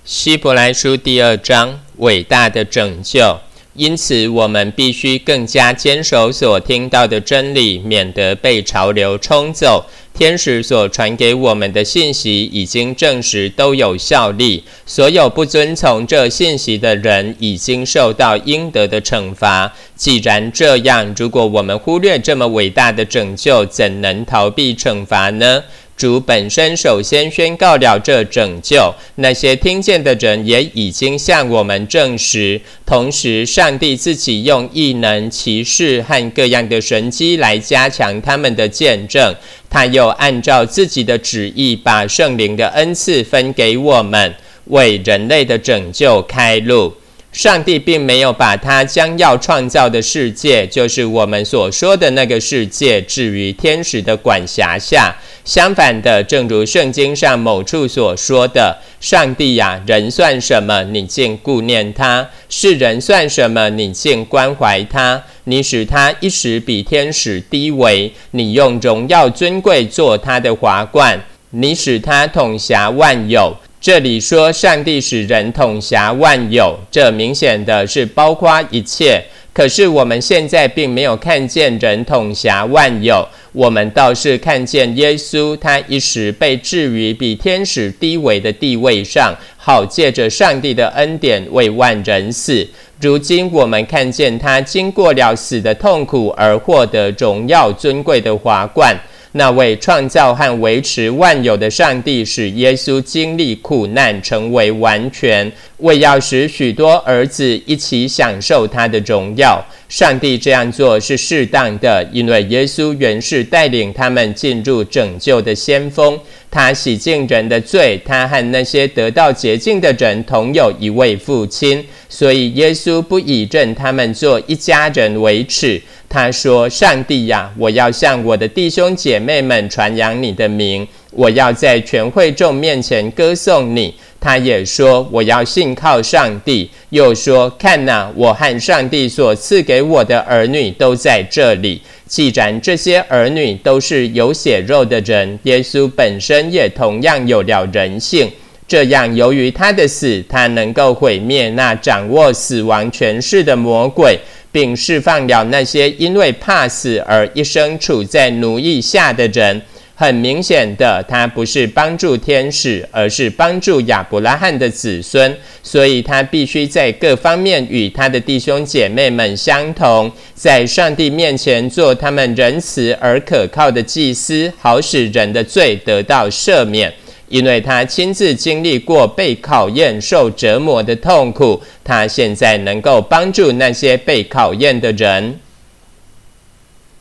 希伯来书第2章，伟大的拯救。因此我们必须更加坚守所听到的真理，免得被潮流冲走。天使所传给我们的信息已经证实都有效力，所有不遵从这信息的人已经受到应得的惩罚。既然这样，如果我们忽略这么伟大的拯救，怎能逃避惩罚呢？主本身首先宣告了这拯救，那些听见的人也已经向我们证实。同时，上帝自己用异能、奇事和各样的神迹来加强他们的见证。他又按照自己的旨意，把圣灵的恩赐分给我们，为人类的拯救开路。上帝并没有把他将要创造的世界，就是我们所说的那个世界，置于天使的管辖下。相反的，正如圣经上某处所说的，上帝呀，人算什么，你竟顾念他；世人算什么，你竟关怀他。你使他一时比天使低微，你用荣耀尊贵做他的华冠，你使他统辖万有。这里说上帝使人统辖万有，这明显的是包括一切。可是我们现在并没有看见人统辖万有，我们倒是看见耶稣，他一时被置于比天使低微的地位上，好借着上帝的恩典为万人死。如今我们看见他经过了死的痛苦，而获得荣耀尊贵的华冠。那位创造和维持万有的上帝，使耶稣经历苦难，成为完全，为要使许多儿子一起享受他的荣耀。上帝这样做是适当的，因为耶稣原是带领他们进入拯救的先锋。他洗净人的罪，他和那些得到洁净的人同有一位父亲，所以耶稣不以认他们做一家人为耻。他说：上帝呀，我要向我的弟兄姐妹们传扬你的名，我要在全会众面前歌颂你。他也说：我要信靠上帝。又说：看哪，我和上帝所赐给我的儿女都在这里。既然这些儿女都是有血肉的人，耶稣本身也同样有了人性。这样，由于他的死，他能够毁灭那掌握死亡权势的魔鬼，并释放了那些因为怕死而一生处在奴役下的人。很明显的，他不是帮助天使，而是帮助亚伯拉罕的子孙，所以他必须在各方面与他的弟兄姐妹们相同，在上帝面前做他们仁慈而可靠的祭司，好使人的罪得到赦免。因为他亲自经历过被考验、受折磨的痛苦，他现在能够帮助那些被考验的人。